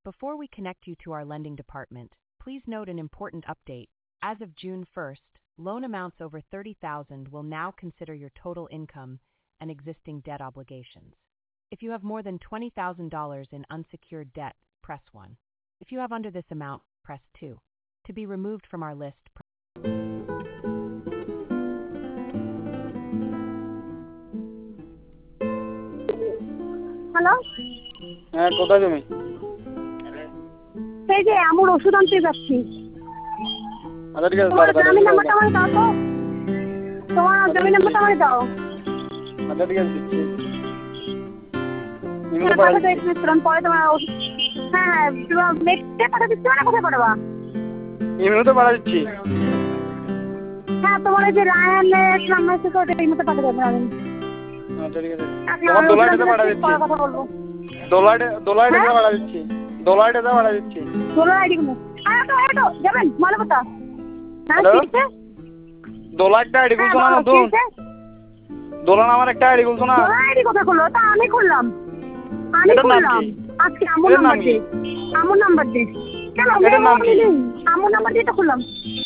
Before we connect you to our lending department, please note an important update. As of June 1st, loan amounts over $30,000 will now consider your total income and existing debt obligations. If you have more than $20,000 in unsecured debt, press 1. If you have under this amount, press 2. To be removed from our list, hello, হ্যাঁ কোথায় তুমি? সেই যে আমার ওষুধ আনতে যাচ্ছি। আচ্ছা ঠিক আছে, তোমার তাড়াতাড়ি জমি দাও। নাম্বারটা আমাকে দাও তো। তোমার জমি নাম্বারটা আমাকে দাও। আচ্ছা ঠিক আছে, দিচ্ছি। ইমেল হ্যাঁ, পাঠিয়ে পাঠাতে দিচ্ছি। এসেছিলাম, পরে তোমার ওষুধ। হ্যাঁ, তোমার মেটে পাঠা দিচ্ছি না, কোথায় পাঠাবা? ইমেল তো পাঠিয়ে দিচ্ছি। হ্যাঁ, তোমার ওই যে রায়ানের নাম্বার থেকে ওটা এই মতো পাঠিয়ে দেবেন। আমি আচ্ছা ঠিক আছে, আপনি তোমার আমার দোলাইটাতে ওষুধ পাঠিয়ে আনতে দিচ্ছি। পরে কথা বলবো। দোলাইটাতে হ্যাঁ? পাঠিয়ে দিচ্ছি। দোলাইটাতে পাঠিয়ে দিচ্ছি। তোলো আইডি গুলো। আরে তো যাবেন মালপতা। হ্যাঁ, হ্যালো? ঠিক আছে। দোলাইটা আইডি হ্যাঁ, খুলছো না বলো, নতুন? ঠিক আছে। দোলান আমার একটা আইডি খুলছো না? তোলো আইডি কোথায় করলো? তা আমি করলাম। আমি এটার নাম করলাম। কি? আজকে আমুর এটার নাম নাম্বার কি? দে। আমুর নাম্বার দে। কেন? এটার নাম কি? আমুর নাম্বার দিয়ে তো করলাম।